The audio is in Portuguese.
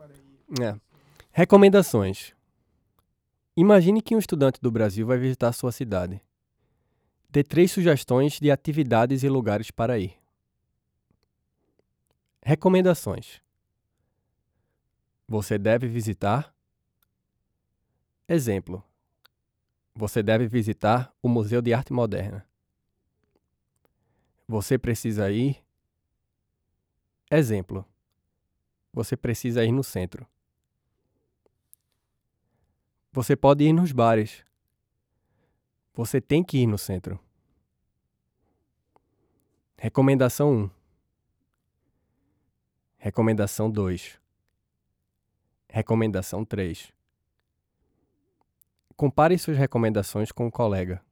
É. Recomendações. Imagine que um estudante do Brasil vai visitar sua cidade. Dê 3 sugestões de atividades e lugares para ir. Recomendações. Você deve visitar. Exemplo. Você deve visitar o Museu de Arte Moderna. Você precisa ir. Exemplo. Você precisa ir no centro. Você pode ir nos bares. Você tem que ir no centro. Recomendação 1. Recomendação 2. Recomendação 3. Compare suas recomendações com o colega.